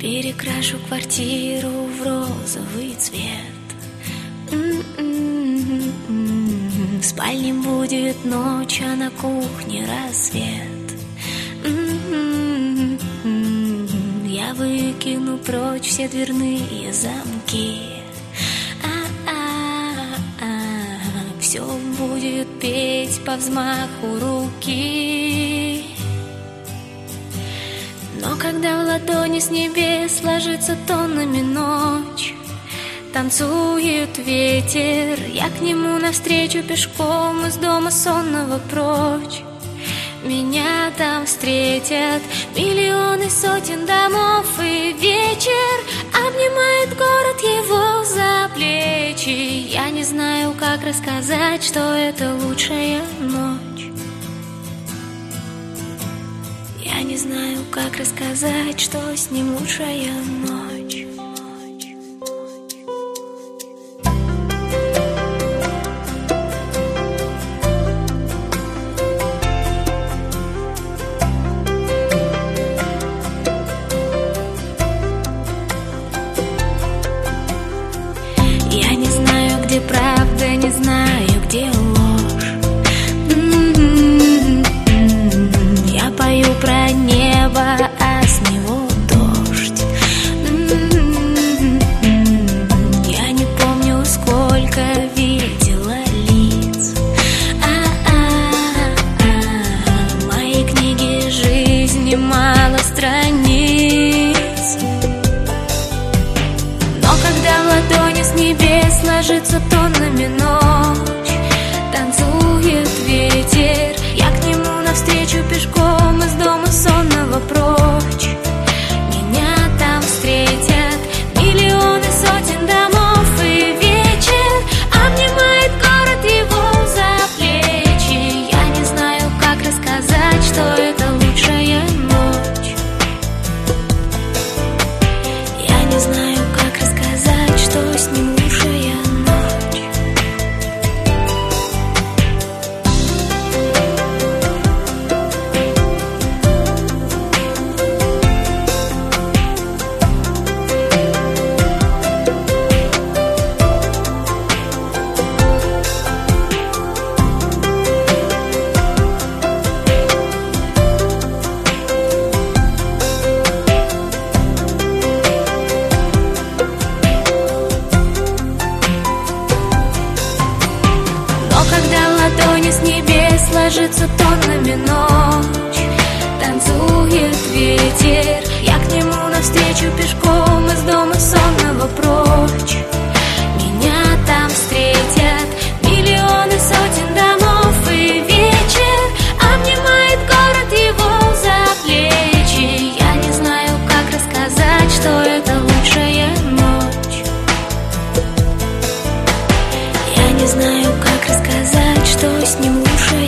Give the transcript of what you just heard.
Перекрашу квартиру в розовый цвет. В спальне будет ночь, а на кухне рассвет. Я выкину прочь все дверные замки. Все будет петь по взмаху руки. Но когда в ладони с небес ложится тоннами ночь, танцует ветер, я к нему навстречу пешком из дома сонного прочь. Меня там встретят миллионы сотен домов, и вечер обнимает город его за плечи. Я не знаю, как рассказать, что это лучшая ночь. Я не знаю, как рассказать, что с ним лучшая ночь. Я не знаю, где правда, не знаю, где ложь. Я пою про небо, а с него дождь. Я не помню, сколько видела лиц. В моей книге жизни мало страниц. Но когда в ладони с небес ложится тоннами ночь, танцует ветер, я к нему навстречу пешком из дома сонного прочь. Меня там встретят миллионы сотен домов, и вечер обнимает город его за плечи. Я не знаю, как рассказать, что это лучшая ночь. Я не знаю, как рассказать, что с ним лучшая ночь. Но когда в ладони с небес ложится тоннами ночь, танцует ветер, я к нему навстречу пешком из дома сонного прочь. Меня там встретят миллионы сотен домов, и вечер обнимает город его за плечи. Я не знаю, как рассказать, что это лучшая ночь. Я не знаю, как рассказать, что с ним лучшая